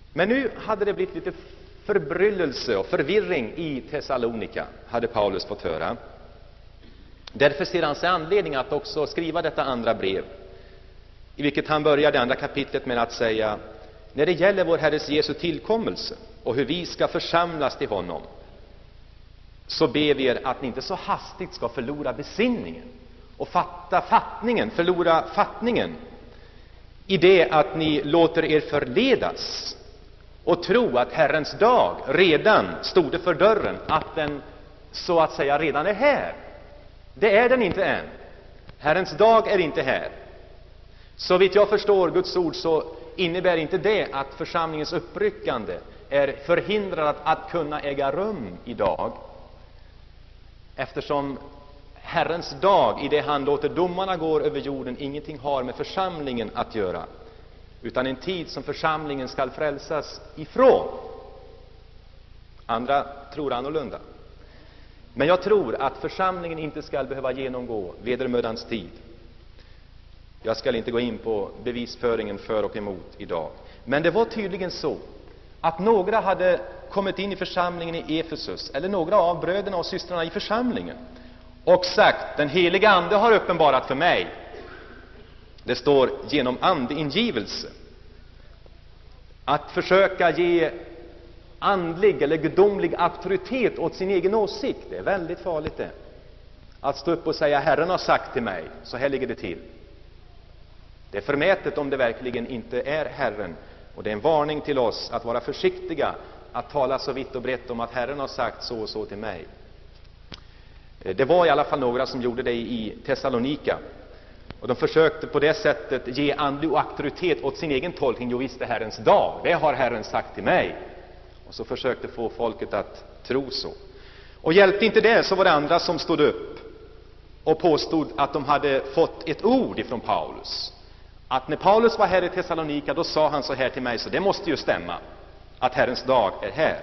Men nu hade det blivit lite förbryllelse och förvirring i Thessalonika, hade Paulus fått höra. Därför ser han sig anledning att också skriva detta andra brev, i vilket han börjar det andra kapitlet med att säga: när det gäller vår Herres Jesu tillkommelse och hur vi ska församlas till honom, så ber vi er att ni inte så hastigt ska förlora besinningen och förlora fattningen i det att ni låter er förledas och tro att Herrens dag redan stod för dörren, att den så att säga redan är här. Det är den inte än. Herrens dag är inte här. Så vitt jag förstår Guds ord, så innebär inte det att församlingens uppryckande är förhindrad att kunna äga rum idag, eftersom Herrens dag, i det han låter domarna gå över jorden, ingenting har med församlingen att göra, utan en tid som församlingen skall frälsas ifrån. Andra tror annorlunda. Men jag tror att församlingen inte skall behöva genomgå vedermödans tid. Jag skall inte gå in på bevisföringen för och emot idag. Men det var tydligen så att några hade kommit in i församlingen i Efesus, eller några av bröderna och systrarna i församlingen, och sagt: den heliga ande har uppenbarat för mig. Det står genom andeingivelse. Att försöka ge andlig eller gudomlig auktoritet åt sin egen åsikt, det är väldigt farligt det. Att stå upp och säga: Herren har sagt till mig, så här ligger det till. Det är förmätet om det verkligen inte är Herren. Och det är en varning till oss att vara försiktiga att tala så vitt och brett om att Herren har sagt så och så till mig. Det var i alla fall några som gjorde det i Thessalonika. Och de försökte på det sättet ge andlig auktoritet åt sin egen tolkning. Jo, visst är Herrens dag, det har Herren sagt till mig. Och så försökte få folket att tro så. Och hjälpte inte det, så var det andra som stod upp och påstod att de hade fått ett ord ifrån Paulus. Att när Paulus var här i Thessalonika, då sa han så här till mig, så det måste ju stämma att Herrens dag är här.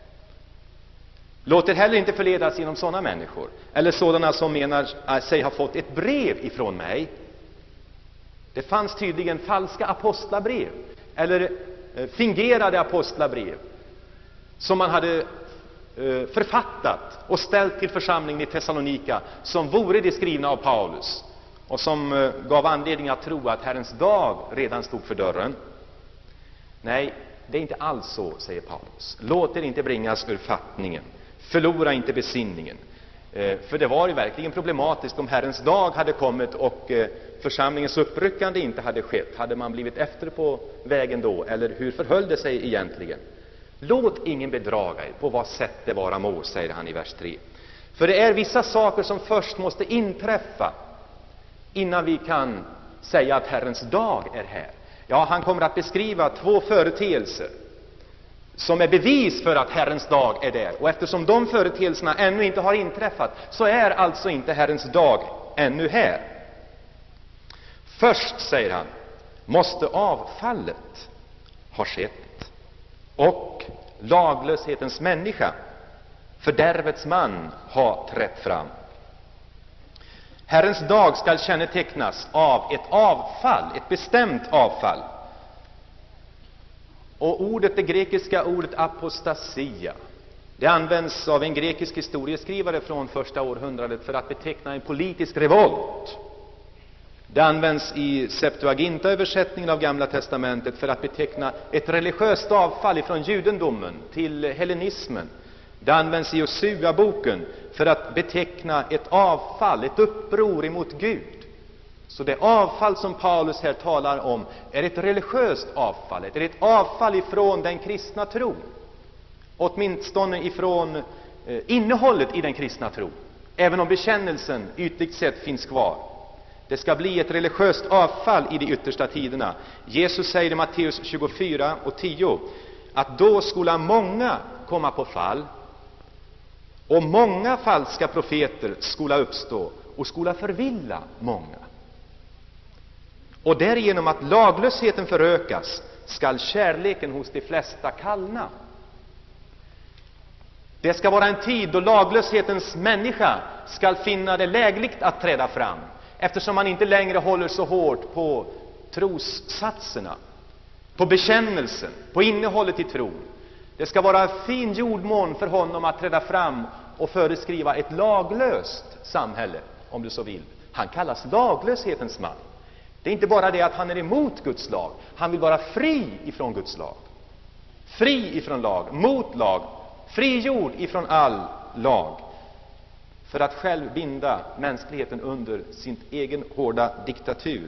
Låt er heller inte förledas genom sådana människor, eller sådana som menar sig ha fått ett brev ifrån mig. Det fanns tydligen falska apostlabrev, eller fingerade apostlabrev, som man hade författat och ställt till församlingen i Thessalonika, som vore det skrivna av Paulus, och som gav anledning att tro att Herrens dag redan stod för dörren. Nej, det är inte alls så, säger Paulus. Låt er inte bringas ur fattningen. Förlora inte besinningen. För det var ju verkligen problematiskt om Herrens dag hade kommit och församlingens uppryckande inte hade skett. Hade man blivit efter på vägen då? Eller hur förhöll det sig egentligen? Låt ingen bedraga er på vad sätt det vara må, säger han i vers 3. För det är vissa saker som först måste inträffa innan vi kan säga att Herrens dag är här. Ja, han kommer att beskriva 2 företeelser som är bevis för att Herrens dag är där. Och eftersom de företeelserna ännu inte har inträffat, så är alltså inte Herrens dag ännu här. Först, säger han, måste avfallet ha skett, och laglöshetens människa, fördärvets man, ha trätt fram. Herrens dag skall kännetecknas av ett avfall, ett bestämt avfall. Och det grekiska ordet apostasia, det används av en grekisk historieskrivare från första århundradet för att beteckna en politisk revolt. Det används i Septuaginta-översättningen av Gamla testamentet för att beteckna ett religiöst avfall från judendomen till hellenismen. Det används i Josua-boken för att beteckna ett avfall, ett uppror emot Gud. Så det avfall som Paulus här talar om är ett religiöst avfall, är ett avfall ifrån den kristna tron. Åtminstone ifrån innehållet i den kristna tron, även om bekännelsen ytligt sett finns kvar. Det ska bli ett religiöst avfall i de yttersta tiderna. Jesus säger i Matteus 24:10 att då skulle många komma på fall, och många falska profeter skulle uppstå och skulle förvilla många. Och därigenom att laglösheten förökas, skall kärleken hos de flesta kallna. Det ska vara en tid då laglöshetens människa skall finna det lägligt att träda fram, eftersom man inte längre håller så hårt på trossatserna. på bekännelsen, på innehållet i tron. Det ska vara fin jordmån för honom att träda fram och föreskriva ett laglöst samhälle, om du så vill. Han kallas laglöshetens man. Det är inte bara det att han är emot Guds lag. Han vill vara fri ifrån Guds lag. Fri ifrån lag, mot lag, frigjord ifrån all lag. För att själv binda mänskligheten under sin egen hårda diktatur.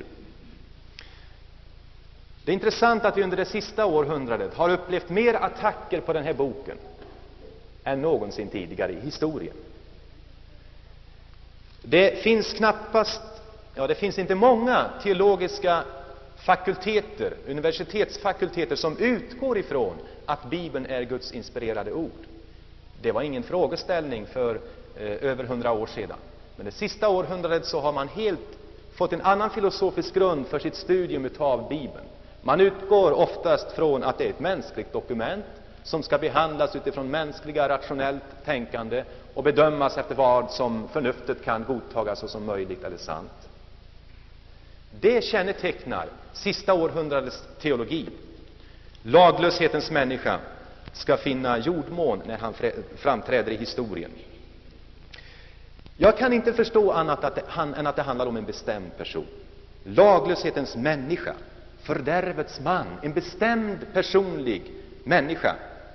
Det är intressant att vi under det sista århundradet har upplevt mer attacker på den här boken än någonsin tidigare i historien. Det finns det finns inte många teologiska fakulteter, universitetsfakulteter som utgår ifrån att Bibeln är Guds inspirerade ord. Det var ingen frågeställning för över 100 år sedan. Men det sista århundradet så har man helt fått en annan filosofisk grund för sitt studium av Bibeln. Man utgår oftast från att det är ett mänskligt dokument som ska behandlas utifrån mänskliga rationellt tänkande och bedömas efter vad som förnuftet kan godtagas som möjligt eller sant. Det kännetecknar sista århundradets teologi. Laglöshetens människa ska finna jordmån när han framträder i historien. Jag kan inte förstå annat än att det handlar om en bestämd person. Laglöshetens människa, fördärvets man, en bestämd personlig människa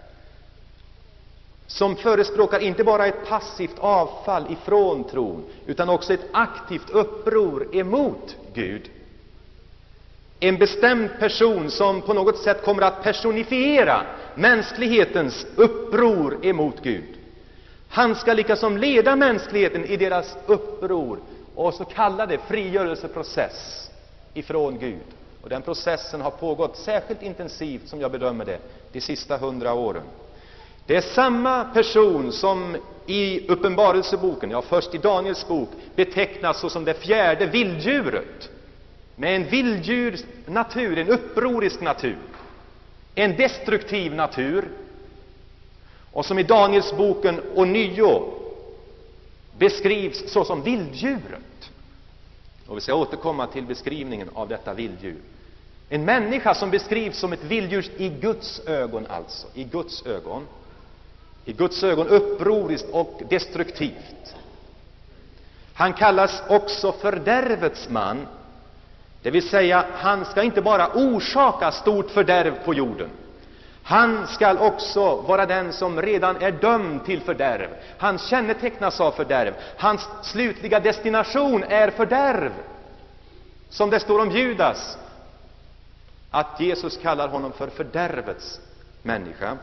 som förespråkar inte bara ett passivt avfall ifrån tron utan också ett aktivt uppror emot Gud. En bestämd person som på något sätt kommer att personifiera mänsklighetens uppror emot Gud. Han ska liksom leda mänskligheten i deras uppror och så kallade frigörelseprocess ifrån Gud. Och den processen har pågått särskilt intensivt, som jag bedömer det, de sista 100 åren. Det är samma person som i Uppenbarelseboken, först i Daniels bok, betecknas såsom det fjärde vilddjuret. Med en vilddjur natur, en upprorisk natur, en destruktiv natur. Och som i Daniels boken ånyo beskrivs såsom vilddjuret. Och vi ska återkomma till beskrivningen av detta vilddjur. En människa som beskrivs som ett vilddjur i Guds ögon alltså. I Guds ögon. I Guds ögon upproriskt och destruktivt. Han kallas också fördärvets man. Det vill säga, han ska inte bara orsaka stort fördärv på jorden. Han ska också vara den som redan är dömd till fördärv. Han kännetecknas av fördärv. Hans slutliga destination är fördärv. Som det står om Judas, att Jesus kallar honom för fördärvets människa.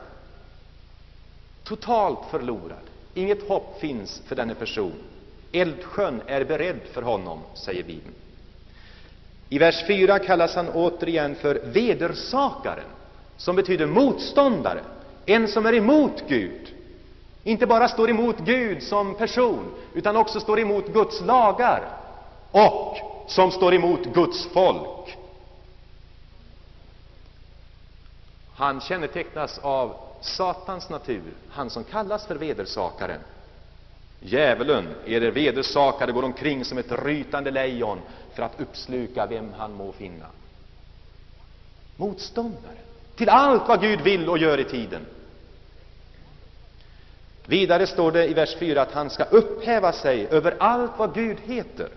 Totalt förlorad. Inget hopp finns för denna person. Eldsjön är beredd för honom, säger Bibeln. I vers 4 kallas han återigen för vedersakaren, som betyder motståndare. En som är emot Gud. Inte bara står emot Gud som person, utan också står emot Guds lagar. Och som står emot Guds folk. Han kännetecknas av Satans natur, han som kallas för vedersakaren. Djävulen, er vedersakare, går omkring som ett rytande lejon för att uppsluka vem han må finna. Motståndare till allt vad Gud vill och gör i tiden. Vidare står det i vers 4 att han ska upphäva sig över allt vad Gud heter.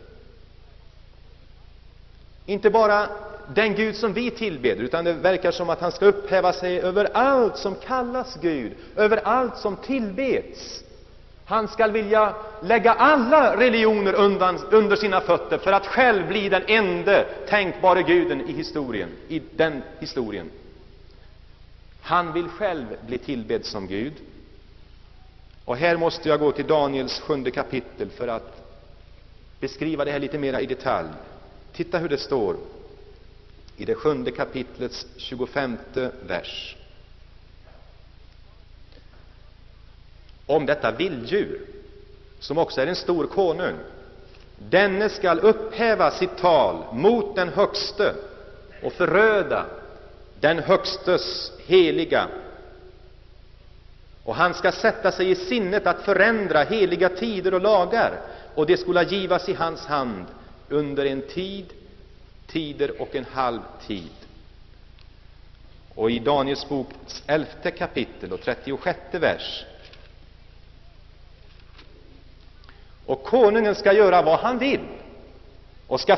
Inte bara den Gud som vi tillbeder, utan det verkar som att han ska upphäva sig över allt som kallas Gud, över allt som tillbeds. Han ska vilja lägga alla religioner under sina fötter för att själv bli den enda tänkbara guden i den historien. Han vill själv bli tillbedd som Gud. Och här måste jag gå till Daniels 7:e kapitel för att beskriva det här lite mer i detalj. Titta hur det står i det 7:e kapitlets 25:e vers. Om detta vilddjur, som också är en stor konung. Denne skall upphäva sitt tal mot den högste och förröda den högstes heliga. Och han ska sätta sig i sinnet att förändra heliga tider och lagar, och det skulle givas i hans hand under en tid, tider och en halv tid. och i Daniels boks 11 kapitel och 36 vers. Och konungen ska göra vad han vill och ska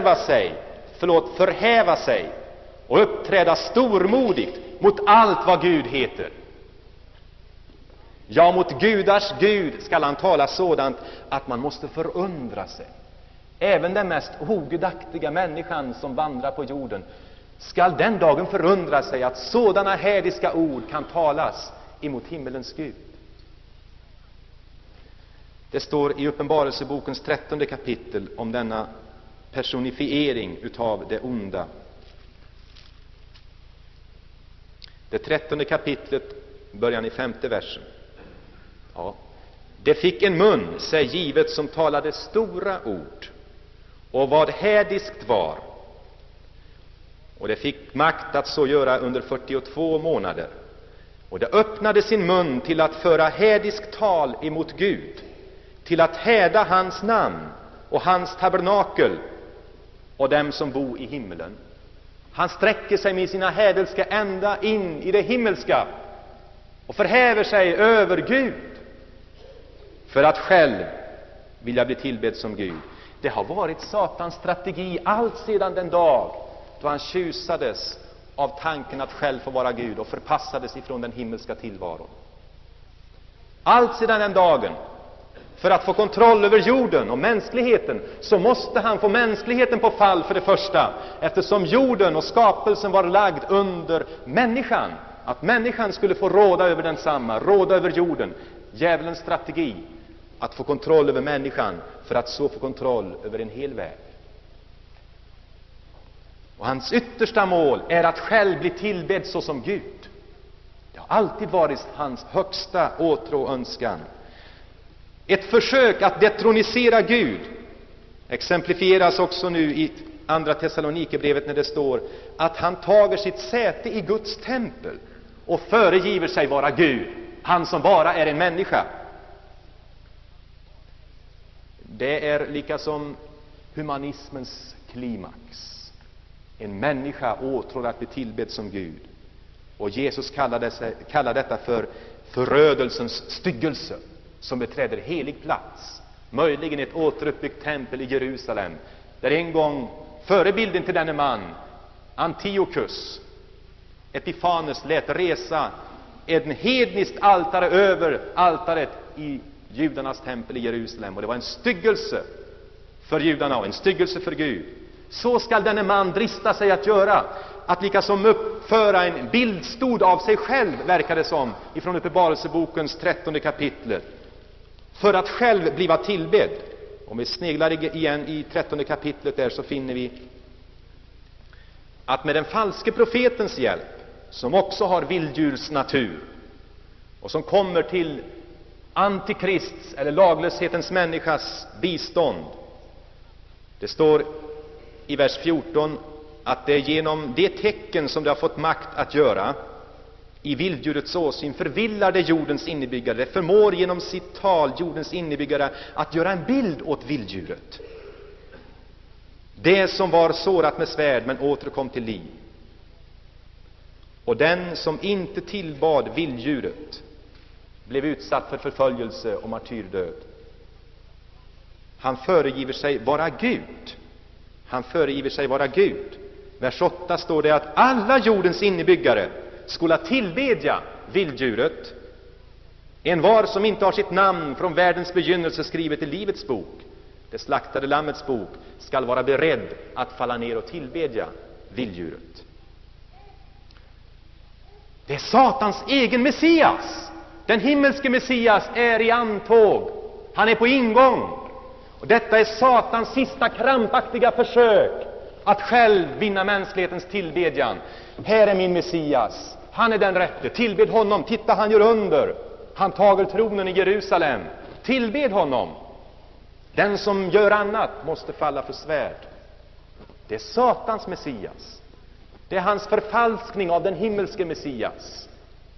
förhäva sig och uppträda stormodigt mot allt vad Gud heter. Ja, mot gudars Gud skall han tala sådant att man måste förundra sig. Även den mest ogudaktiga människan som vandrar på jorden skall den dagen förundra sig att sådana hädiska ord kan talas emot himmelens Gud. Det står i Uppenbarelsebokens 13 kapitel om denna personifiering utav det onda. Det 13 kapitlet börjar i 5:e versen. Ja. Det fick en mun, sig givet, som talade stora ord, och vad hädiskt var. Och det fick makt att så göra under 42 månader. Och det öppnade sin mun till att föra hädiskt tal emot Gud, till att häda hans namn och hans tabernakel och dem som bo i himmelen. Han sträcker sig med sina hädelska ända in i det himmelska och förhäver sig över Gud för att själv vilja bli tillbedd som Gud. Det har varit Satans strategi allt sedan den dag då han tjusades av tanken att själv få vara Gud och förpassades ifrån den himmelska tillvaron. Allt sedan den dagen, för att få kontroll över jorden och mänskligheten, så måste han få mänskligheten på fall för det första, eftersom jorden och skapelsen var lagd under människan, att människan skulle få råda över densamma, råda över jorden. Djävulens strategi att få kontroll över människan för att så få kontroll över en hel värld. Och hans yttersta mål är att själv bli tillbedd såsom Gud. Det har alltid varit hans högsta åtrå och önskan. Ett försök att detronisera Gud exemplifieras också nu i andra Thessalonikerbrevet, när det står att han tager sitt säte i Guds tempel och föregiver sig vara Gud, han som bara är en människa. Det är lika som humanismens klimax. En människa åtrår att bli tillbedd som Gud. Och Jesus kallar detta för förödelsens styggelse, som beträder helig plats. Möjligen ett återuppbyggt tempel i Jerusalem, där en gång förebilden till denne man, Antiochus Epiphanes, lät resa en hedniskt altare över altaret i judarnas tempel i Jerusalem. Och det var en styggelse för judarna och en styggelse för Gud. Så skall denne man drista sig att göra, att liksom uppföra en bildstod av sig själv, verkar det som, ifrån Uppenbarelsebokens 13 kapitel, för att själv bliva tillbedd. Om vi sneglar igen i 13 kapitlet där, så finner vi att med den falske profetens hjälp, som också har vilddjurs natur och som kommer till antikrists eller laglöshetens människas bistånd, det står i vers 14 att det är genom det tecken som det har fått makt att göra i vilddjurets åsyn förvillar det jordens innebyggare. Det förmår genom sitt tal jordens innebyggare att göra en bild åt vilddjuret, det som var sårat med svärd men återkom till liv. Och den som inte tillbad vilddjuret blev utsatt för förföljelse och martyrdöd. Han föregiver sig vara Gud. Han föregiver sig vara Gud. Vers 8 står det att alla jordens innebyggare skulle tillbedja vilddjuret, en var som inte har sitt namn från världens begynnelse skrivet i livets bok, det slaktade lammets bok, skall vara beredd att falla ner och tillbedja vilddjuret. Det är Satans egen Messias. Den himmelske Messias är i antåg. Han är på ingång. Och detta är Satans sista krampaktiga försök att själv vinna mänsklighetens tillbedjan. Här är min Messias. Han är den rätte. Tillbed honom. Titta, han gör under. Han tager tronen i Jerusalem. Tillbed honom. Den som gör annat måste falla för svärd. Det är Satans Messias. Det är hans förfalskning av den himmelske Messias.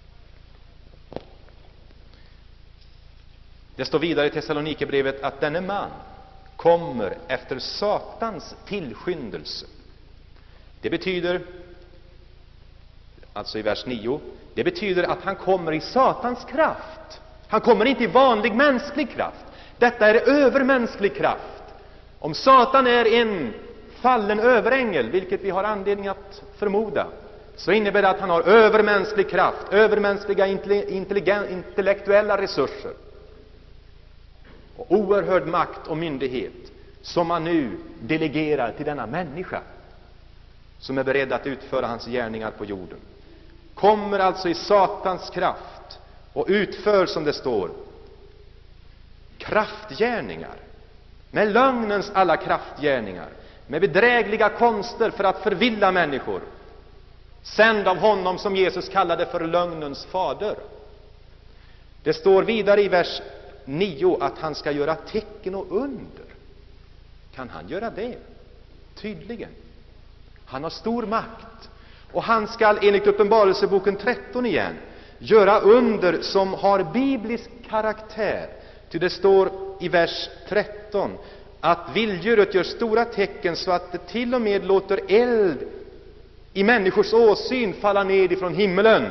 Det står vidare i Thessalonikerbrevet att denne man kommer efter Satans tillskyndelse. Det betyder alltså i vers 9, det betyder att han kommer i Satans kraft. Han kommer inte i vanlig mänsklig kraft. Detta är övermänsklig kraft. Om Satan är en fallen överängel, vilket vi har anledning att förmoda, så innebär det att han har övermänsklig kraft, övermänskliga intellektuella resurser och oerhörd makt och myndighet, som man nu delegerar till denna människa som är beredd att utföra hans gärningar på jorden. Kommer alltså i Satans kraft och utför, som det står, kraftgärningar, med lögnens alla kraftgärningar, med bedrägliga konster för att förvilla människor, sänd av honom som Jesus kallade för lögnens fader. Det står vidare i vers 9 att han ska göra tecken och under. Kan han göra det? Tydligen. Han har stor makt. Och han ska enligt Uppenbarelseboken 13 igen göra under som har biblisk karaktär. Ty det står i vers 13 att vilddjuret gör stora tecken så att det till och med låter eld i människors åsyn falla ned ifrån himmelen.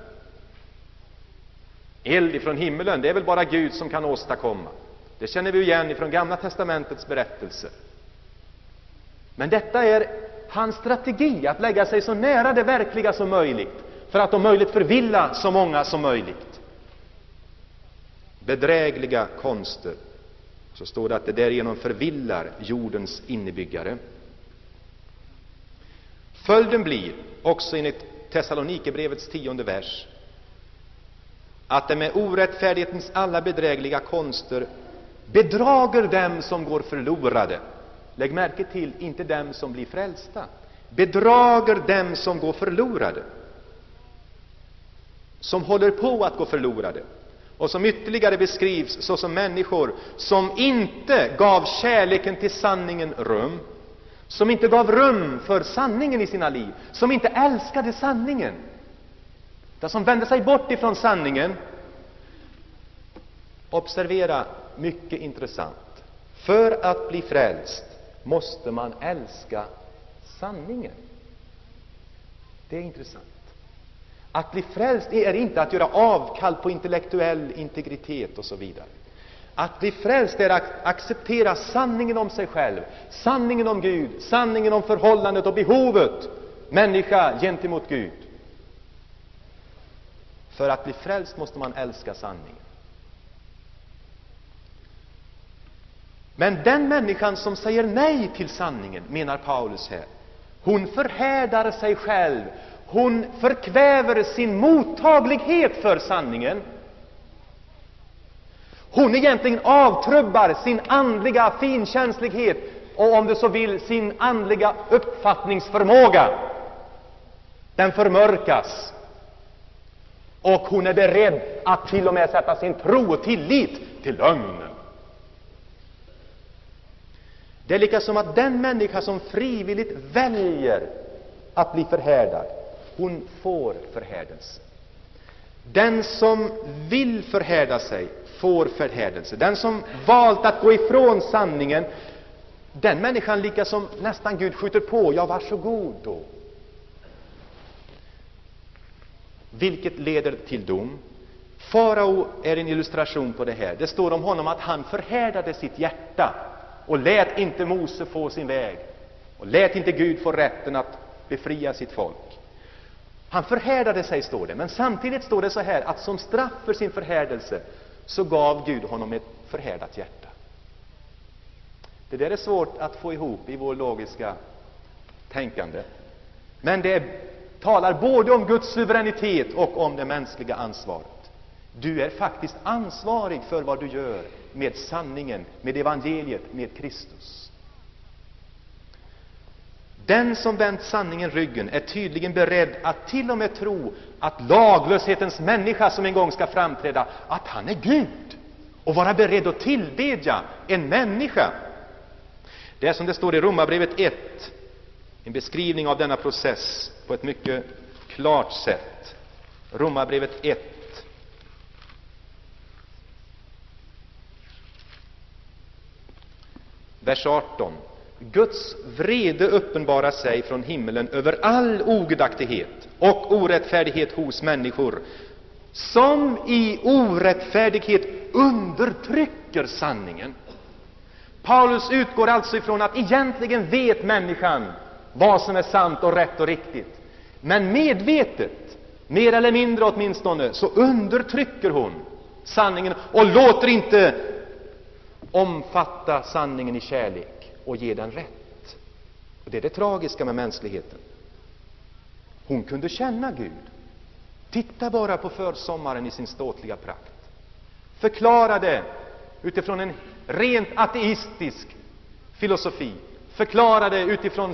Eld ifrån himmelen, det är väl bara Gud som kan åstadkomma. Det känner vi igen ifrån Gamla testamentets berättelser. Men detta är hans strategi, att lägga sig så nära det verkliga som möjligt, för att om möjligt förvilla så många som möjligt. Bedrägliga konster. Så står det att det därigenom förvillar jordens innebyggare. Följden blir, också enligt Thessalonikerbrevets 10:e vers, att det med orättfärdighetens alla bedrägliga konster bedrager dem som går förlorade. Lägg märke till, inte dem som blir frälsta. Bedrager dem som går förlorade. Som håller på att gå förlorade. Och som ytterligare beskrivs såsom människor som inte gav kärleken till sanningen rum. Som inte gav rum för sanningen i sina liv. Som inte älskade sanningen. utan som vände sig bort ifrån sanningen. Observera, mycket intressant. För att bli frälst måste man älska sanningen. Det är intressant. Att bli frälst är inte att göra avkall på intellektuell integritet och så vidare. Att bli frälst är att acceptera sanningen om sig själv, sanningen om Gud, sanningen om förhållandet och behovet människa gentemot Gud. För att bli frälst måste man älska sanningen. Men den människan som säger nej till sanningen, menar Paulus här, hon förhärdar sig själv. Hon förkväver sin mottaglighet för sanningen. Hon egentligen avtrubbar sin andliga finkänslighet och, om du så vill, sin andliga uppfattningsförmåga. Den förmörkas. Och hon är beredd att till och med sätta sin tro och tillit till lögnen. Det är lika som att den människa som frivilligt väljer att bli förhärdad, hon får förhärdelse. Den som vill förhärda sig får förhärdelse. Den som valt att gå ifrån sanningen, den människan lika som nästan Gud skjuter på, ja, varsågod då. Vilket leder till dom. Farao är en illustration på det här. Det står om honom att han förhärdade sitt hjärta och lät inte Mose få sin väg. Och lät inte Gud få rätten att befria sitt folk. Han förhärdade sig, står det. Men samtidigt står det så här, att som straff för sin förhärdelse så gav Gud honom ett förhärdat hjärta. Det där är svårt att få ihop i vår logiska tänkande. Men det talar både om Guds suveränitet och om det mänskliga ansvaret. Du är faktiskt ansvarig för vad du gör med sanningen, med evangeliet, med Kristus. Den som vänt sanningen ryggen är tydligen beredd att till och med tro att laglöshetens människa som en gång ska framträda, att han är Gud, och vara beredd att tillbedja en människa. Det är som det står i Romarbrevet 1, en beskrivning av denna process på ett mycket klart sätt. Romarbrevet 1. Vers 18. Guds vrede uppenbarar sig från himmelen över all ogudaktighet och orättfärdighet hos människor, som i orättfärdighet undertrycker sanningen. Paulus utgår alltså ifrån att egentligen vet människan vad som är sant och rätt och riktigt. Men medvetet, mer eller mindre åtminstone, så undertrycker hon sanningen och låter inte omfatta sanningen i kärlek och ge den rätt. Och det är det tragiska med mänskligheten. Hon kunde känna Gud. Titta bara på försommaren i sin ståtliga prakt. Förklarade utifrån en rent ateistisk filosofi. Förklarade utifrån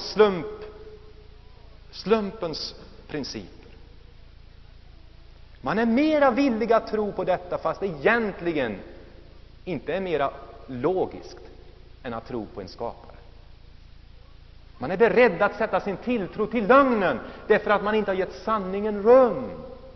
slumpens principer. Man är mera villig att tro på detta, fast det egentligen inte är mera logiskt än att tro på en skapare. Man är beredd att sätta sin tilltro till lögnen därför att man inte har gett sanningen rum.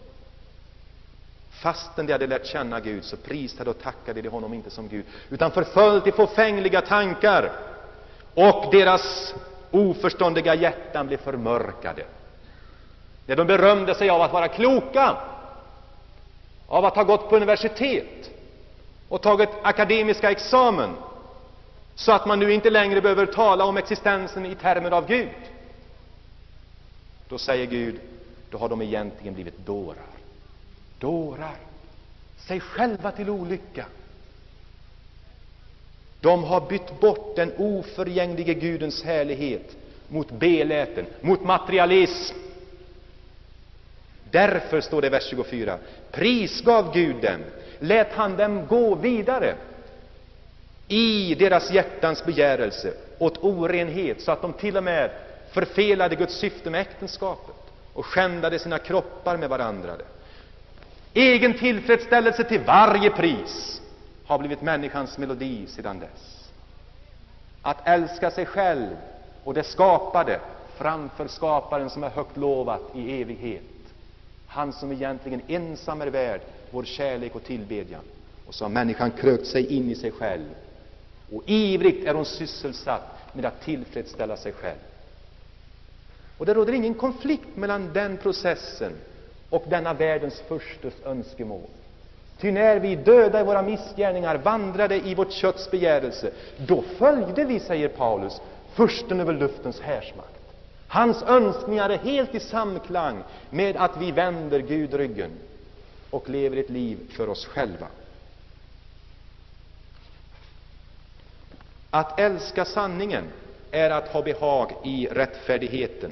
Fastän de hade lärt känna Gud, så prisade och tackade de honom inte som Gud, utan förföljt i fåfängliga tankar, och deras oförståndiga hjärtan blev förmörkade. När de berömde sig av att vara kloka, av att ha gått på universitet och tagit akademiska examen, så att man nu inte längre behöver tala om existensen i termer av Gud, då säger Gud, då har de egentligen blivit dårar. Dårar, sig själva till olycka. De har bytt bort den oförgänglige Gudens härlighet mot beläten, mot materialism. Därför står det i vers 24, prisgav Gud dem, lät han dem gå vidare i deras hjärtans begärelse åt orenhet, så att de till och med förfelade Guds syfte med äktenskapet och skändade sina kroppar med varandra. Egen tillfredsställelse till varje pris har blivit människans melodi sedan dess. Att älska sig själv och det skapade framför skaparen som är högt lovat i evighet. Han som egentligen ensam är värd vår kärlek och tillbedjan. Och så har människan krökt sig in i sig själv. Och ivrigt är hon sysselsatt med att tillfredsställa sig själv. Och det råder ingen konflikt mellan den processen och denna världens förstes önskemål. Ty när vi döda i våra missgärningar vandrade i vårt kötts begärelse, då följde vi, säger Paulus, fursten över luftens härsmakt. Hans önskningar är helt i samklang med att vi vänder Gud ryggen och lever ett liv för oss själva. Att älska sanningen är att ha behag i rättfärdigheten.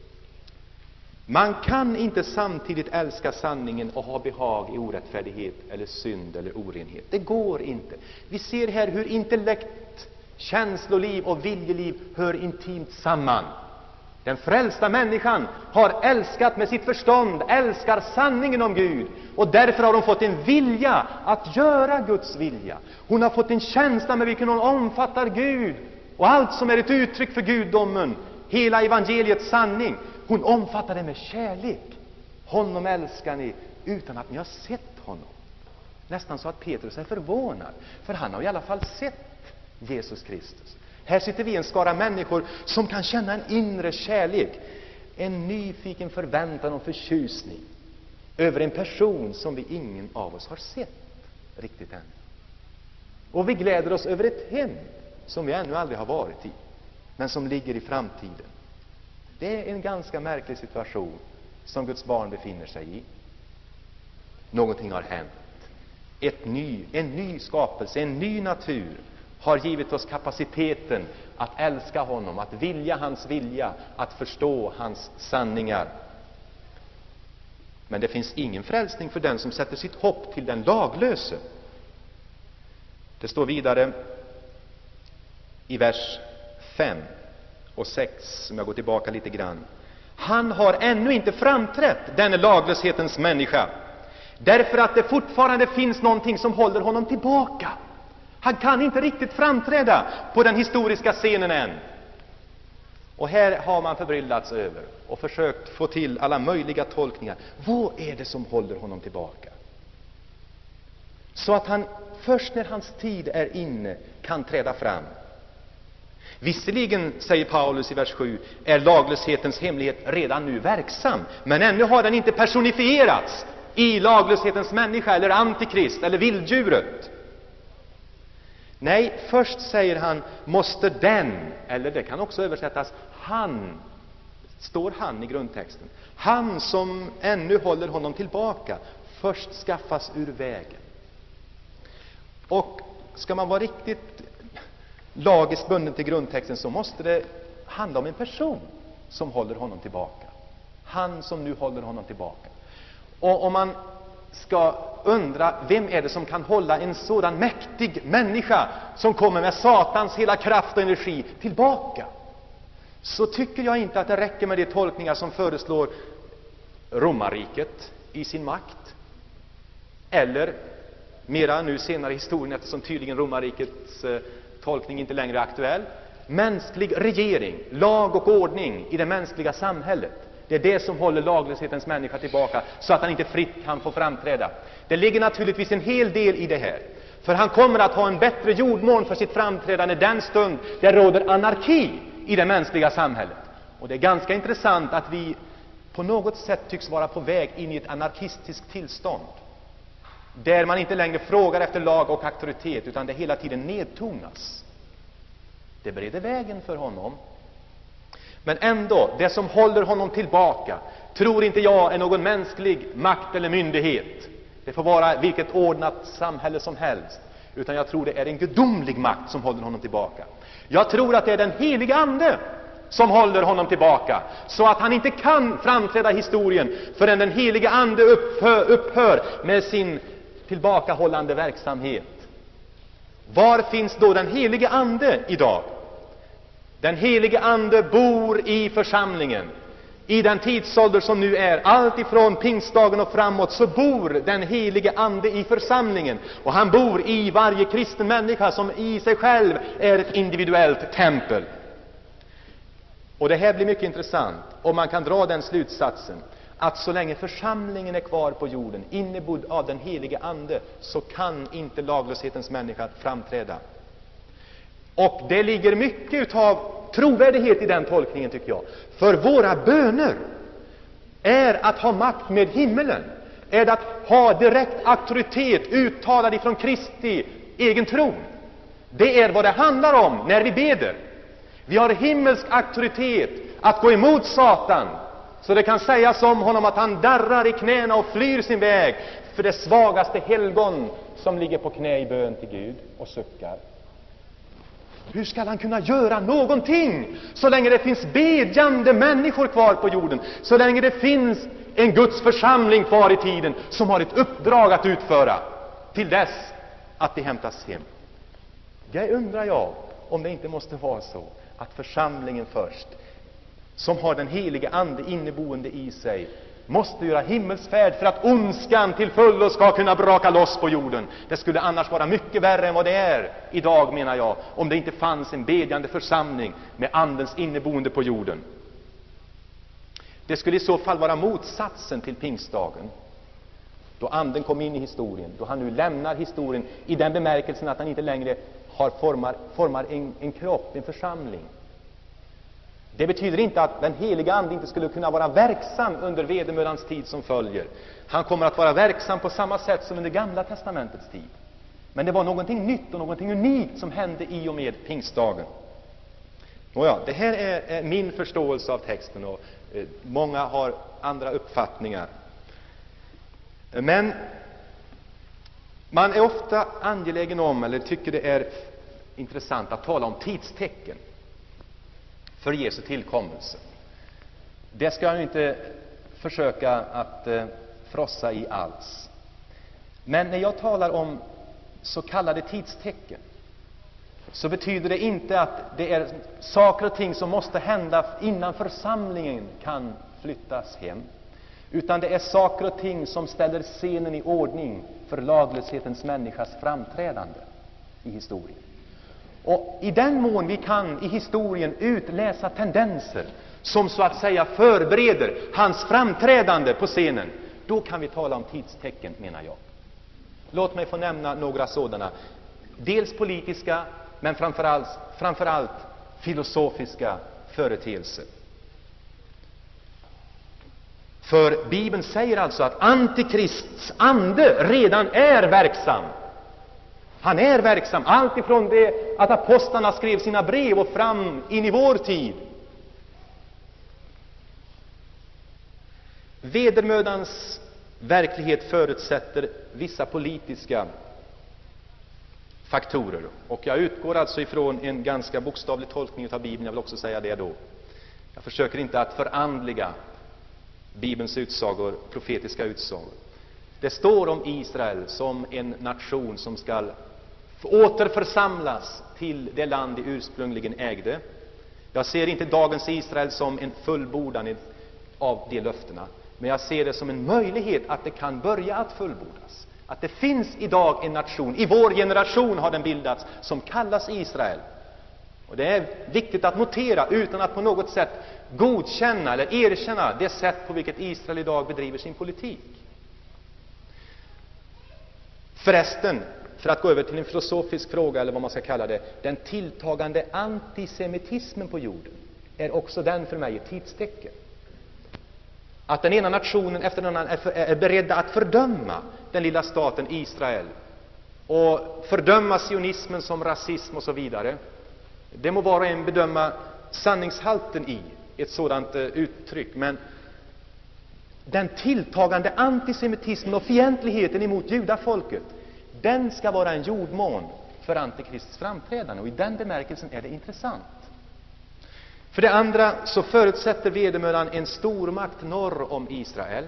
Man kan inte samtidigt älska sanningen och ha behag i orättfärdighet eller synd eller orenhet. Det går inte. Vi ser här hur intellekt, känsloliv och viljeliv hör intimt samman. Den frälsta människan har älskat med sitt förstånd, älskar sanningen om Gud, och därför har hon fått en vilja att göra Guds vilja. Hon har fått en känsla med vilken hon omfattar Gud och allt som är ett uttryck för gudomen, hela evangeliets sanning. Hon omfattar det med kärlek. Honom älskar ni utan att ni har sett honom. Nästan så att Petrus är förvånad, för han har i alla fall sett Jesus Kristus. Här sitter vi en skara människor som kan känna en inre kärlek, en nyfiken förväntan och förtjusning över en person som vi ingen av oss har sett riktigt än. Och vi gläder oss över ett hem som vi ännu aldrig har varit i, men som ligger i framtiden. Det är en ganska märklig situation som Guds barn befinner sig i. Någonting har hänt. En ny skapelse, en ny natur har givit oss kapaciteten att älska honom, att vilja hans vilja, att förstå hans sanningar. Men det finns ingen frälsning för den som sätter sitt hopp till den laglöse. Det står vidare i vers 5 och 6, om jag går tillbaka lite grann. Han har ännu inte framträtt, den laglöshetens människa, därför att det fortfarande finns någonting som håller honom tillbaka. Han kan inte riktigt framträda på den historiska scenen än. Och här har man förbryllats över och försökt få till alla möjliga tolkningar. Vad är det som håller honom tillbaka? Så att han först när hans tid är inne kan träda fram. Visserligen, säger Paulus i vers 7, är laglöshetens hemlighet redan nu verksam, men ännu har den inte personifierats i laglöshetens människa eller antikrist eller vilddjuret. Nej, först säger han, måste den, eller det kan också översättas han, står han i grundtexten, han som ännu håller honom tillbaka, först skaffas ur vägen. Och ska man vara riktigt lagiskt bunden till grundtexten, så måste det handla om en person som håller honom tillbaka. Han som nu håller honom tillbaka. Och om man ska undra, vem är det som kan hålla en sådan mäktig människa som kommer med Satans hela kraft och energi tillbaka, så tycker jag inte att det räcker med de tolkningar som föreslår romarriket i sin makt, eller mera nu senare i historien, eftersom tydligen romarrikets tolkning inte längre är aktuell, mänsklig regering, lag och ordning i det mänskliga samhället. Det är det som håller laglöshetens människa tillbaka, så att han inte fritt kan få framträda. Det ligger naturligtvis en hel del i det här, för han kommer att ha en bättre jordmån för sitt framträdande den stund det råder anarki i det mänskliga samhället. Och det är ganska intressant att vi på något sätt tycks vara på väg in i ett anarkistiskt tillstånd, där man inte längre frågar efter lag och auktoritet, utan det hela tiden nedtonas. Det bereder vägen för honom. Men ändå, det som håller honom tillbaka tror inte jag är någon mänsklig makt eller myndighet. Det får vara vilket ordnat samhälle som helst. Utan jag tror det är en gudomlig makt som håller honom tillbaka. Jag tror att det är den heliga ande som håller honom tillbaka, så att han inte kan framträda i historien förrän den heliga ande upphör med sin tillbakahållande verksamhet. Var finns då den heliga ande idag? Den helige ande bor i församlingen. I den tidsålder som nu är, allt ifrån pingstdagen och framåt, så bor den helige ande i församlingen. Och han bor i varje kristen människa som i sig själv är ett individuellt tempel. Och det här blir mycket intressant, och man kan dra den slutsatsen att så länge församlingen är kvar på jorden, innebodd av den helige ande, så kan inte laglöshetens människa framträda. Och det ligger mycket av trovärdighet i den tolkningen, tycker jag. För våra böner är att ha makt med himmelen, är att ha direkt auktoritet uttalad ifrån Kristi egen tron. Det är vad det handlar om när vi beder. Vi har himmelsk auktoritet att gå emot Satan, så det kan sägas om honom att han darrar i knäna och flyr sin väg för det svagaste helgon som ligger på knä i bön till Gud och suckar. Hur ska han kunna göra någonting så länge det finns bedjande människor kvar på jorden, så länge det finns en Guds församling kvar i tiden som har ett uppdrag att utföra till dess att de hämtas hem? Jag undrar om det inte måste vara så att församlingen först, som har den helige ande inneboende i sig, måste göra himmelsfärd för att ondskan till fullo ska kunna braka loss på jorden. Det skulle annars vara mycket värre än vad det är idag, menar jag, om det inte fanns en bedjande församling med andens inneboende på jorden. Det skulle i så fall vara motsatsen till pingstdagen, då anden kom in i historien, då han nu lämnar historien i den bemärkelsen att han inte längre formar en kropp, en församling. Det betyder inte att den heliga ande inte skulle kunna vara verksam under vedermödans tid som följer. Han kommer att vara verksam på samma sätt som under Gamla testamentets tid. Men det var någonting nytt och någonting unikt som hände i och med pingstdagen. Det här är min förståelse av texten, och många har andra uppfattningar. Men man är ofta angelägen om, eller tycker det är intressant att tala om tidstecken för Jesu tillkommelse. Det ska jag inte försöka att frossa i alls. Men när jag talar om så kallade tidstecken, så betyder det inte att det är saker och ting som måste hända innan församlingen kan flyttas hem, utan det är saker och ting som ställer scenen i ordning för laglöshetens människas framträdande i historien. Och i den mån vi kan i historien utläsa tendenser som så att säga förbereder hans framträdande på scenen, då kan vi tala om tidstecken, menar jag. Låt mig få nämna några sådana. Dels politiska, men framför allt filosofiska företeelse. För Bibeln säger alltså att Antikrists ande redan är verksam. Han är verksam allt ifrån det att apostlarna skrev sina brev och fram in i vår tid. Vedermödans verklighet förutsätter vissa politiska faktorer. Och jag utgår alltså ifrån en ganska bokstavlig tolkning av Bibeln. Jag vill också säga det då. Jag försöker inte att förandliga Bibelns utsagor, profetiska utsagor. Det står om Israel som en nation som ska återförsamlas till det land de ursprungligen ägde. Jag ser inte dagens Israel som en fullbordan av de löftena, men jag ser det som en möjlighet att det kan börja att fullbordas. Att det finns idag en nation, i vår generation har den bildats, som kallas Israel. Och det är viktigt att notera, utan att på något sätt godkänna eller erkänna det sätt på vilket Israel idag bedriver sin politik. Förresten, för att gå över till en filosofisk fråga, eller vad man ska kalla det, den tilltagande antisemitismen på jorden är också den för mig ett tidstecken. Att den ena nationen efter den andra är beredda att fördöma den lilla staten Israel och fördöma sionismen som rasism och så vidare. Det må var och en bedöma sanningshalten i ett sådant uttryck, men den tilltagande antisemitismen och fientligheten emot judafolket, den ska vara en jordmån för Antikrists framträdande, och i den bemärkelsen är det intressant. För det andra så förutsätter vedermödan en stormakt norr om Israel.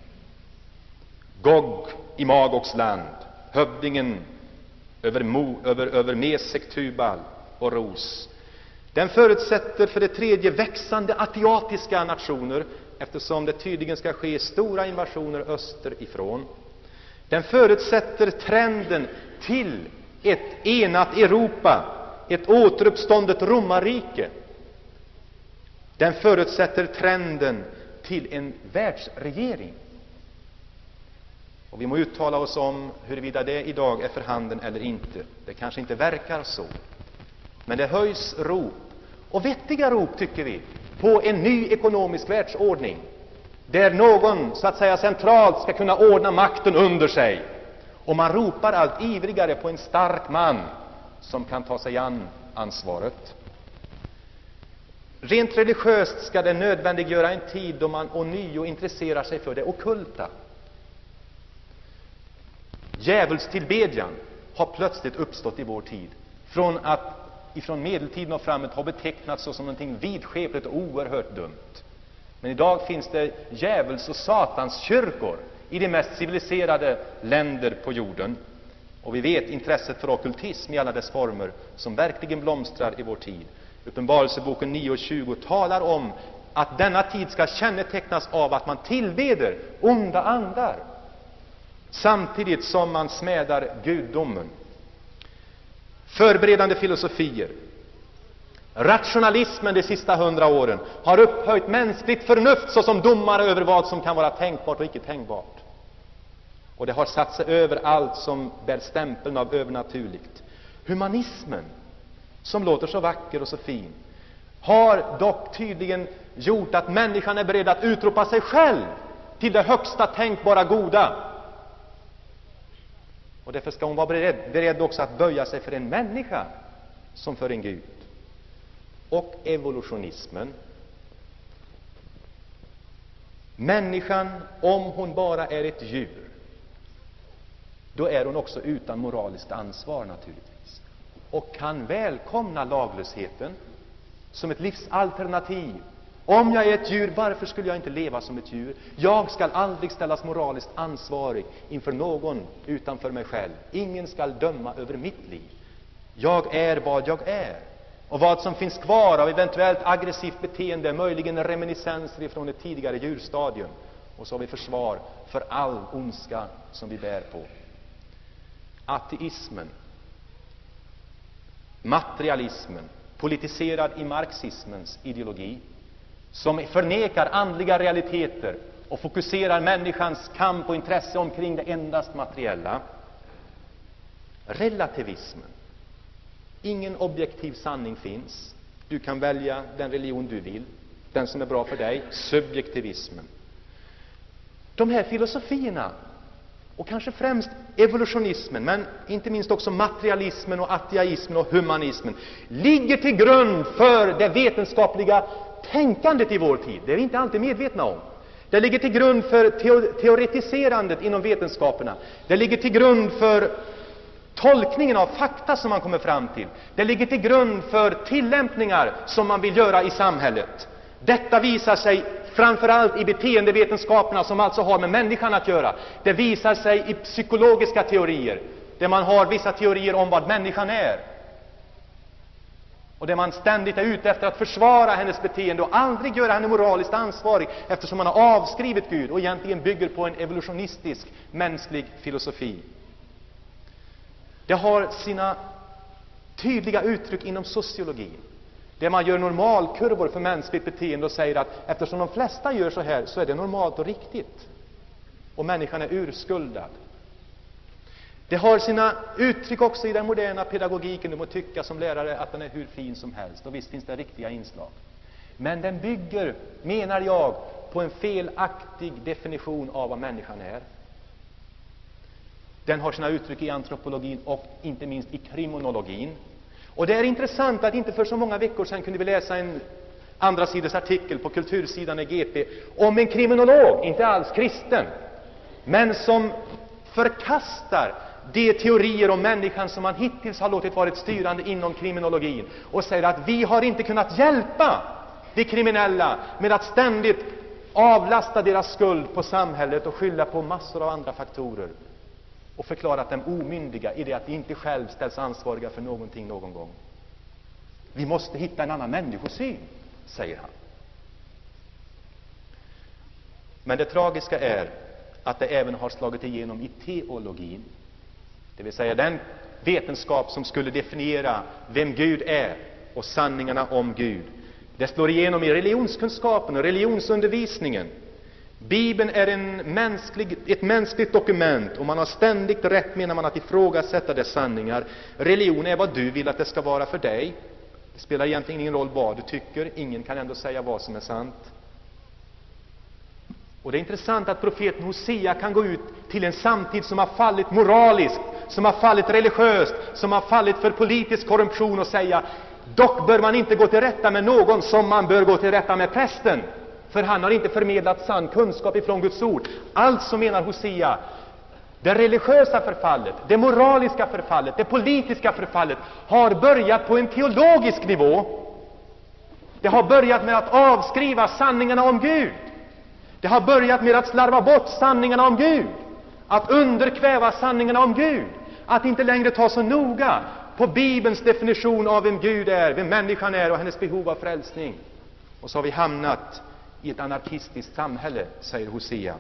Gog i Magogs land, hövdingen över Mesek, Tubal och Ros. Den förutsätter för det tredje växande asiatiska nationer, eftersom det tydligen ska ske stora invasioner österifrån. Den förutsätter trenden till ett enat Europa, ett återuppståndet romarrike. Den förutsätter trenden till en världsregering. Och vi må uttala oss om huruvida det idag är för handen eller inte. Det kanske inte verkar så. Men det höjs rop, och vettiga rop tycker vi, på en ny ekonomisk världsordning. Där någon så att säga centralt ska kunna ordna makten under sig. Och man ropar allt ivrigare på en stark man som kan ta sig an ansvaret. Rent religiöst ska det nödvändiggöra en tid då man ånyo intresserar sig för det ockulta. Djävulstillbedjan har plötsligt uppstått i vår tid. Från att ifrån medeltiden och framåt har betecknats som någonting vidskepligt och oerhört dumt. Men idag finns det djävuls- och satanskyrkor i de mest civiliserade länder på jorden. Och vi vet intresset för ockultism i alla dess former som verkligen blomstrar i vår tid. Uppenbarelseboken 9:20 talar om att denna tid ska kännetecknas av att man tillbeder onda andar samtidigt som man smädar gudomen. Förberedande filosofier. Rationalismen de sista 100 åren har upphöjt mänskligt förnuft såsom domare över vad som kan vara tänkbart och icke tänkbart. Och det har satt sig över allt som bär stämpeln av övernaturligt. Humanismen, som låter så vacker och så fin, har dock tydligen gjort att människan är beredd att utropa sig själv till det högsta tänkbara goda. Och därför ska hon vara beredd också att böja sig för en människa som för en Gud. Och evolutionismen. Människan, om hon bara är ett djur, då är hon också utan moraliskt ansvar naturligtvis. Och kan välkomna laglösheten som ett livsalternativ. Om jag är ett djur, varför skulle jag inte leva som ett djur? Jag ska aldrig ställas moraliskt ansvarig inför någon utanför mig själv. Ingen ska döma över mitt liv. Jag är vad jag är. Och vad som finns kvar av eventuellt aggressivt beteende, möjligen reminiscenser från ett tidigare djurstadium. Och så har vi försvar för all ondska som vi bär på. Ateismen, materialismen, politiserad i marxismens ideologi, som förnekar andliga realiteter och fokuserar människans kamp och intresse omkring det endast materiella. Relativismen. Ingen objektiv sanning finns. Du kan välja den religion du vill, den som är bra för dig, subjektivismen. De här filosofierna, och kanske främst evolutionismen, men inte minst också materialismen och ateismen och humanismen, ligger till grund för det vetenskapliga tänkandet i vår tid. Det är vi inte alltid medvetna om. Det ligger till grund för teoretiserandet inom vetenskaperna. Det ligger till grund för tolkningen av fakta som man kommer fram till. Det ligger till grund för tillämpningar som man vill göra i samhället. Detta visar sig framförallt i beteendevetenskaperna, som alltså har med människan att göra. Det visar sig i psykologiska teorier, där man har vissa teorier om vad människan är. Och där man ständigt är ute efter att försvara hennes beteende och aldrig göra henne moraliskt ansvarig, eftersom man har avskrivit Gud och egentligen bygger på en evolutionistisk mänsklig filosofi. Det har sina tydliga uttryck inom sociologin, där man gör normalkurvor för mänskligt beteende och säger att eftersom de flesta gör så här, så är det normalt och riktigt. Och människan är urskuldad. Det har sina uttryck också i den moderna pedagogiken. Du må tycka som lärare att den är hur fin som helst. Och visst finns det riktiga inslag. Men den bygger, menar jag, på en felaktig definition av vad människan är. Den har sina uttryck i antropologin och inte minst i kriminologin. Och det är intressant att inte för så många veckor sedan kunde vi läsa en andra sidors artikel på kultursidan i GP om en kriminolog, inte alls kristen, men som förkastar de teorier om människan som man hittills har låtit varit styrande inom kriminologin och säger att vi har inte kunnat hjälpa de kriminella med att ständigt avlasta deras skuld på samhället och skylla på massor av andra faktorer och förklarat dem omyndiga i det att de inte själv ställs ansvariga för någonting någon gång. Vi måste hitta en annan människosyn, säger han. Men det tragiska är att det även har slagit igenom i teologin. Det vill säga den vetenskap som skulle definiera vem Gud är och sanningarna om Gud. Det slår igenom i religionskunskapen och religionsundervisningen. Bibeln är ett mänskligt dokument och man har ständigt rätt, menar man, att ifrågasätta dess sanningar. Religion är vad du vill att det ska vara för dig. Det spelar egentligen ingen roll vad du tycker. Ingen kan ändå säga vad som är sant. Och det är intressant att profeten Hosea kan gå ut till en samtid som har fallit moraliskt, som har fallit religiöst, som har fallit för politisk korruption och säga: dock bör man inte gå till rätta med någon som man bör gå till rätta med prästen, för han har inte förmedlat sann kunskap ifrån Guds ord. Alltså, menar Hosea, det religiösa förfallet, det moraliska förfallet, det politiska förfallet har börjat på en teologisk nivå. Det har börjat med att avskriva sanningarna om Gud. Det har börjat med att slarva bort sanningarna om Gud, att underkväva sanningarna om Gud, att inte längre ta så noga på Bibelns definition av vem Gud är, vem människan är och hennes behov av frälsning. Och så har vi hamnat i ett anarkistiskt samhälle, säger Hosea.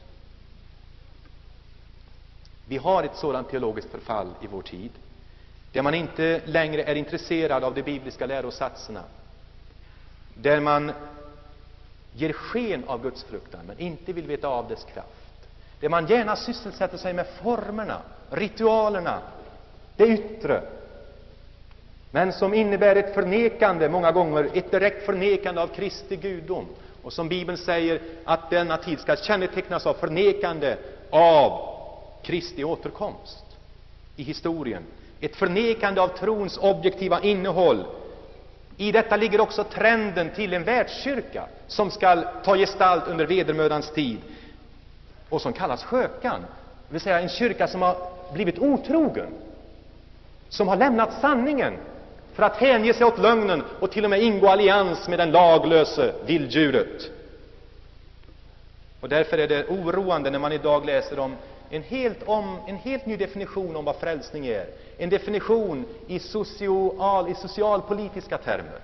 Vi har ett sådant teologiskt förfall i vår tid, där man inte längre är intresserad av de bibliska lärosatserna, där man ger sken av Guds fruktan men inte vill veta av dess kraft, där man gärna sysselsätter sig med formerna, ritualerna, det yttre, men som innebär ett förnekande, många gånger ett direkt förnekande av Kristi gudom. Och som Bibeln säger att denna tid ska kännetecknas av förnekande av Kristi återkomst i historien. Ett förnekande av trons objektiva innehåll. I detta ligger också trenden till en världskyrka som ska ta gestalt under vedermödans tid och som kallas skökan. Det vill säga en kyrka som har blivit otrogen, som har lämnat sanningen för att hänge sig åt lögnen och till och med ingå allians med den laglöse vilddjuret. Och därför är det oroande när man idag läser om en helt ny definition om vad frälsning är. En definition i socialpolitiska termer.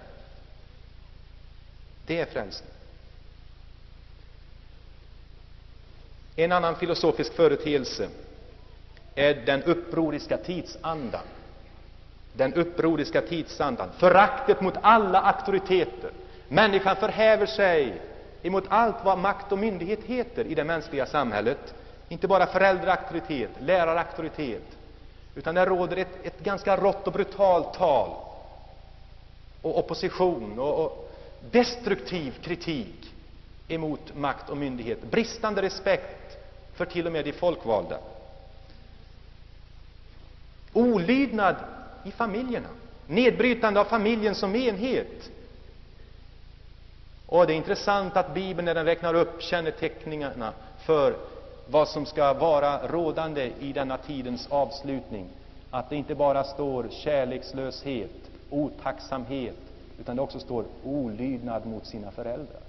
Det är frälsning. En annan filosofisk företeelse är den upproriska tidsandan. Den upproriska tidsandan. Föraktet mot alla auktoriteter. Människan förhäver sig emot allt vad makt och myndighet heter i det mänskliga samhället. Inte bara föräldraauktoritet, lärarauktoritet, utan det råder ett ganska rått och brutalt tal. och opposition och destruktiv kritik emot makt och myndighet, bristande respekt för till och med de folkvalda, olydnad i familjerna, nedbrytande av familjen som enhet. Och det är intressant att Bibeln, när den räknar upp känneteckningarna för vad som ska vara rådande i denna tidens avslutning, att det inte bara står kärlekslöshet, otacksamhet, utan det också står olydnad mot sina föräldrar.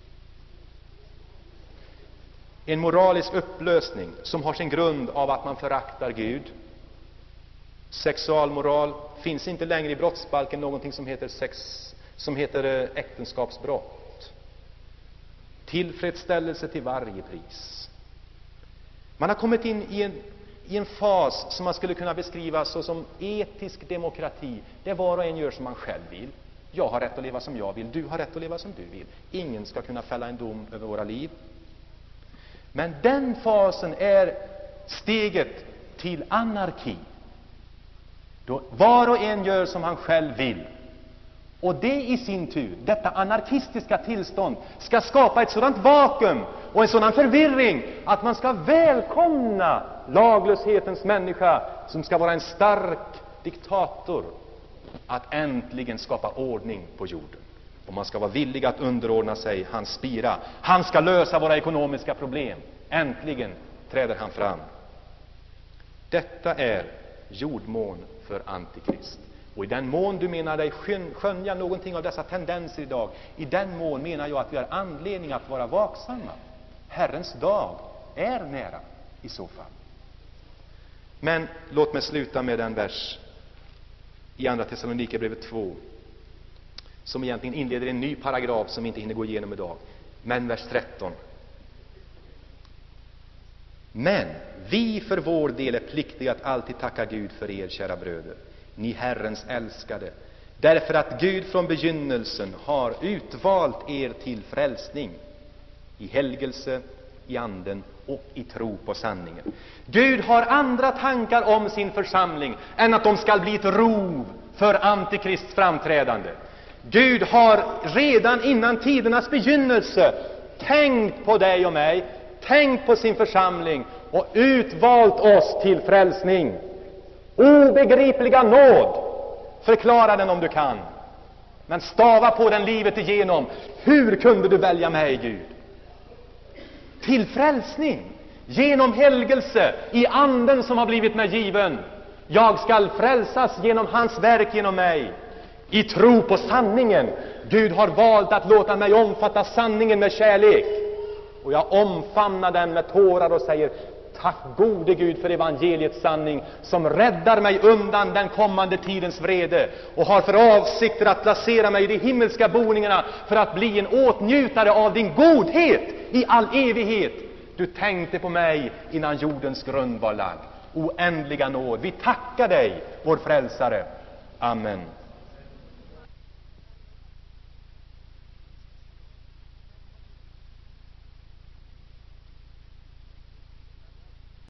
En moralisk upplösning som har sin grund av att man föraktar Gud. Sexualmoral finns inte längre i brottsbalken, någonting som heter äktenskapsbrott. Tillfredsställelse till varje pris. Man har kommit in i en fas som man skulle kunna beskriva som etisk demokrati, där var och en gör som man själv vill. Jag har rätt att leva som jag vill, du har rätt att leva som du vill. Ingen ska kunna fälla en dom över våra liv. Men den fasen är steget till anarki, då var och en gör som han själv vill. Och det i sin tur, detta anarkistiska tillstånd, ska skapa ett sådant vakuum och en sådan förvirring att man ska välkomna laglöshetens människa, som ska vara en stark diktator, att äntligen skapa ordning på jorden. Och man ska vara villig att underordna sig hans spira. Han ska lösa våra ekonomiska problem. Äntligen träder han fram. Detta är jordmån för Antikrist. Och i den mån du menar dig skönja någonting av dessa tendenser idag, i den mån menar jag att vi har anledning att vara vaksamma. Herrens dag är nära i så fall. Men låt mig sluta med en vers i Andra Thessalonikerbrevet 2, som egentligen inleder en ny paragraf som vi inte hinner gå igenom idag. Men vers 13. Men vi för vår del är pliktiga att alltid tacka Gud för er, kära bröder, ni Herrens älskade, därför att Gud från begynnelsen har utvalt er till frälsning i helgelse, i anden och i tro på sanningen. Gud har andra tankar om sin församling än att de ska bli ett rov för Antikrists framträdande. Gud har redan innan tidernas begynnelse tänkt på dig och mig, tänkt på sin församling och utvalt oss till frälsning. Obegripliga nåd, förklara den om du kan, men stava på den livet igenom. Hur kunde du välja mig, Gud? Till frälsning, genom helgelse, i anden som har blivit mig given. Jag skall frälsas genom hans verk genom mig. I tro på sanningen. Gud har valt att låta mig omfatta sanningen med kärlek. Och jag omfamnar den med tårar och säger: tack gode Gud för evangeliets sanning, som räddar mig undan den kommande tidens vrede och har för avsikter att placera mig i de himmelska boningarna för att bli en åtnjutare av din godhet i all evighet. Du tänkte på mig innan jordens grund var lagd. Oändliga nåd, vi tackar dig, vår frälsare. Amen.